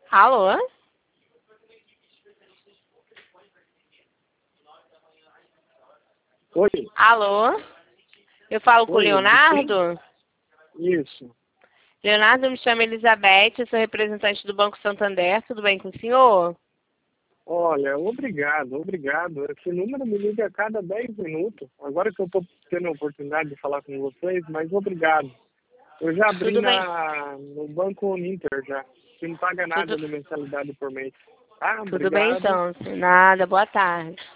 Alô? Oi, Alô? Eu falo com o oi, de quem? Leonardo? Isso. Leonardo, eu me chamo Elizabeth, eu sou representante do Banco Santander, tudo bem com o senhor? Olha, obrigado. Esse número me liga a cada 10 minutos. Agora que eu estou tendo a oportunidade de falar com vocês, mas obrigado. Eu já abri Tudo bem? no Banco Uninter já, que não paga nada Tudo, de mensalidade por mês. Ah, tudo bem obrigado. então, nada, boa tarde.